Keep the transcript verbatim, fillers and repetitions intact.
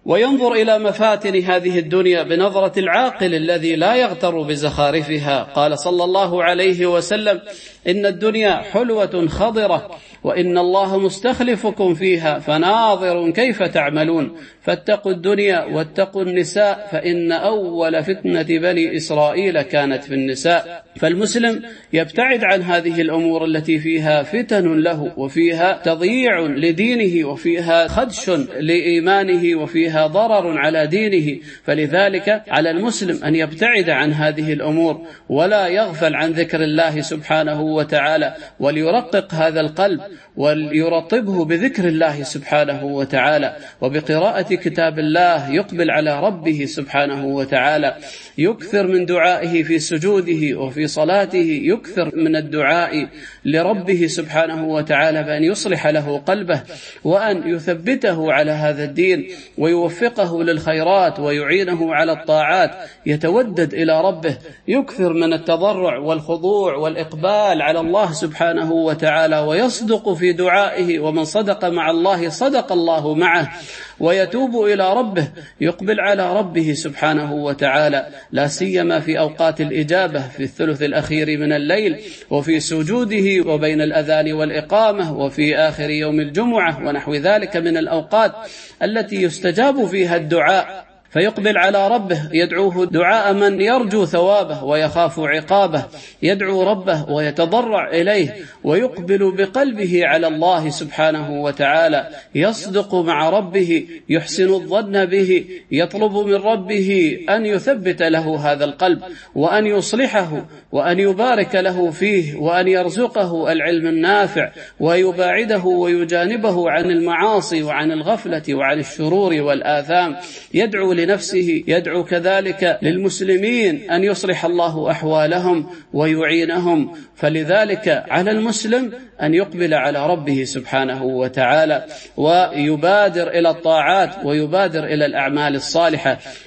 وينظر إلى مفاتن هذه الدنيا بنظرة العاقل الذي لا يغتر بزخارفها. قال صلى الله عليه وسلم: إن الدنيا حلوة خضرة وإن الله مستخلفكم فيها فناظر كيف تعملون، فاتقوا الدنيا واتقوا النساء فإن أول فتنة بني إسرائيل كانت في النساء. فالمسلم يبتعد عن هذه الأمور التي فيها فتن له وفيها تضييع لدينه وفيها خدش لإيمانه وفيها ضرر على دينه. فلذلك على المسلم أن يبتعد عن هذه الأمور ولا يغفل عن ذكر الله سبحانه وتعالى، وليرقق هذا القلب وليرطبه بذكر الله سبحانه وتعالى وبقراءة كتاب الله، يقبل على ربه سبحانه وتعالى، يكثر من دعائه في سجوده وفي صلاته، يكثر من الدعاء لربه سبحانه وتعالى بأن يصلح له قلبه وأن يثبته على هذا الدين ويوفقه للخيرات ويعينه على الطاعات، يتودد إلى ربه، يكثر من التضرع والخضوع والإقبال على الله سبحانه وتعالى، ويصدق في دعائه، ومن صدق مع الله صدق الله معه، ويتوب إلى ربه، يقبل على ربه سبحانه وتعالى، لا سيما في أوقات الإجابة في الثلث الأخير من الليل وفي سجوده وبين الأذان والإقامة وفي آخر يوم الجمعة ونحو ذلك من الأوقات التي يستجاب فيها الدعاء، فيقبل على ربه، يدعوه دعاء من يرجو ثوابه ويخاف عقابه، يدعو ربه ويتضرع إليه ويقبل بقلبه على الله سبحانه وتعالى، يصدق مع ربه، يحسن الظن به، يطلب من ربه أن يثبت له هذا القلب وأن يصلحه وأن يبارك له فيه وأن يرزقه العلم النافع ويباعده ويجانبه عن المعاصي وعن الغفلة وعن الشرور والآثام. يدعو لنفسه، يدعو كذلك للمسلمين أن يصلح الله أحوالهم ويعينهم. فلذلك على المسلم أن يقبل على ربه سبحانه وتعالى ويبادر إلى الطاعات ويبادر إلى الأعمال الصالحة.